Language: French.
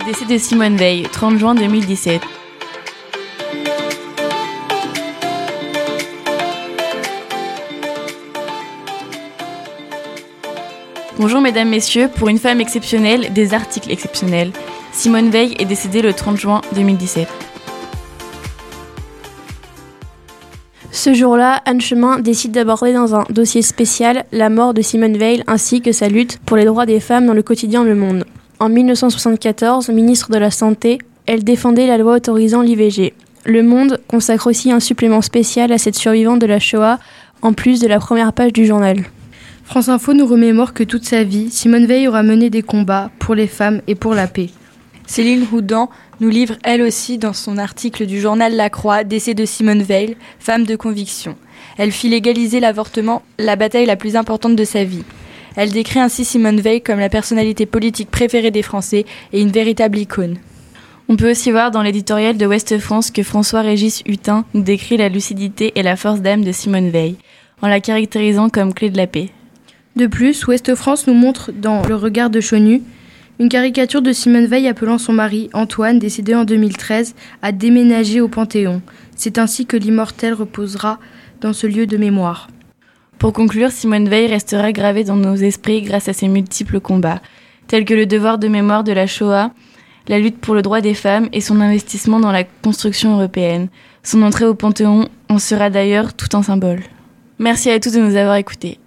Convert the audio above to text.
Décès de Simone Veil, 30 juin 2017. Bonjour mesdames, messieurs, pour une femme exceptionnelle, des articles exceptionnels. Simone Veil est décédée le 30 juin 2017. Ce jour-là, Anne Chemin décide d'aborder dans un dossier spécial la mort de Simone Veil ainsi que sa lutte pour les droits des femmes dans le quotidien Le Monde. En 1974, ministre de la Santé, elle défendait la loi autorisant l'IVG. Le Monde consacre aussi un supplément spécial à cette survivante de la Shoah, en plus de la première page du journal. France Info nous remémore que toute sa vie, Simone Veil aura mené des combats pour les femmes et pour la paix. Céline Houdin nous livre elle aussi dans son article du journal La Croix, Décès de Simone Veil, femme de conviction. Elle fit légaliser l'avortement, la bataille la plus importante de sa vie. Elle décrit ainsi Simone Veil comme la personnalité politique préférée des Français et une véritable icône. On peut aussi voir dans l'éditorial de Ouest France que François-Régis Hutin nous décrit la lucidité et la force d'âme de Simone Veil, en la caractérisant comme clé de la paix. De plus, Ouest France nous montre dans Le Regard de Chonu une caricature de Simone Veil appelant son mari, Antoine, décédé en 2013, à déménager au Panthéon. C'est ainsi que l'immortel reposera dans ce lieu de mémoire. Pour conclure, Simone Veil restera gravée dans nos esprits grâce à ses multiples combats, tels que le devoir de mémoire de la Shoah, la lutte pour le droit des femmes et son investissement dans la construction européenne. Son entrée au Panthéon en sera d'ailleurs tout un symbole. Merci à tous de nous avoir écoutés.